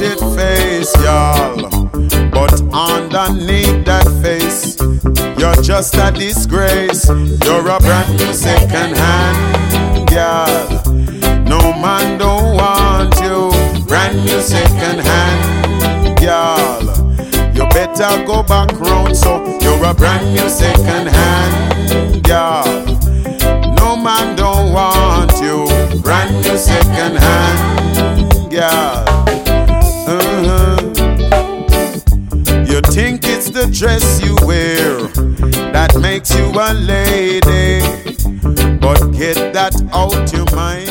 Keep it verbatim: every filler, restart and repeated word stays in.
pretty face, y'all, but underneath that face, you're just a disgrace. You're a brand new second hand girl. No man don't want you. Brand new second hand girl. You better go back round, so you're a brand new second hand girl. No man don't want you. Brand new second hand girl. Uh-huh. You think it's the dress you wear that makes you a lady, but get that out your mind.